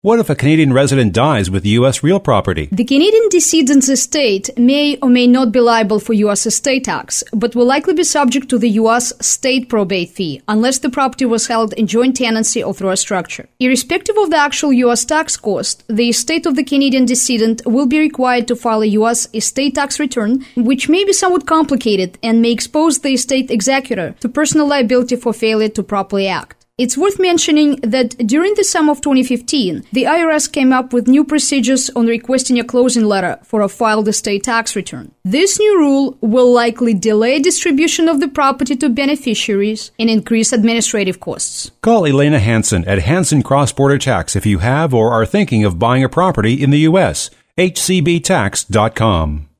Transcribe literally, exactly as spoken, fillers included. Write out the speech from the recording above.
What if a Canadian resident dies with U S real property? The Canadian decedent's estate may or may not be liable for U S estate tax, but will likely be subject to the U S state probate fee, unless the property was held in joint tenancy or through a structure. Irrespective of the actual U S tax cost, the estate of the Canadian decedent will be required to file a U S estate tax return, which may be somewhat complicated and may expose the estate executor to personal liability for failure to properly act. It's worth mentioning that during the summer of twenty fifteen, the I R S came up with new procedures on requesting a closing letter for a filed estate tax return. This new rule will likely delay distribution of the property to beneficiaries and increase administrative costs. Call Elena Hansen at Hansen Cross Border Tax if you have or are thinking of buying a property in the U S. H C B tax dot com.